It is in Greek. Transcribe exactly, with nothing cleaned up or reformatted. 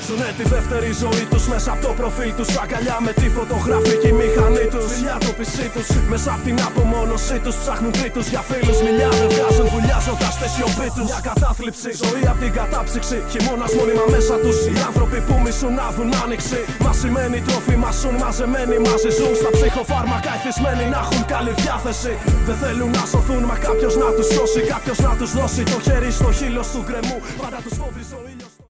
Ζουνε τη δεύτερη ζωή τους μέσα από το προφίλ τους. Αγκαλιά με τη φωτογραφική μηχανή τους. Δουλειά το πισί τους. Μέσα από την απομόνωσή τους ψάχνουν τρίτους για φίλους. Μιλιάδες βγάζουν βουλιάζοντας τη σιωπή τους. Μια κατάθλιψη, ζωή από την κατάψυξη. Χειμώνας μόνιμα μέσα τους. Οι άνθρωποι που μισούν να δουν άνοιξη. Μασημένοι τροφοί μασούν, μαζεμένοι μαζί ζουν. Στα ψυχοφάρμακα εθισμένοι να έχουν καλή διάθεση. Δεν θέλουν να σωθούν, μα κάποιος να τους σώσει. Κάποιος να τους δώσει το χέρι στο χείλος του γκρεμού. Πάντα τους φόβει ζωή.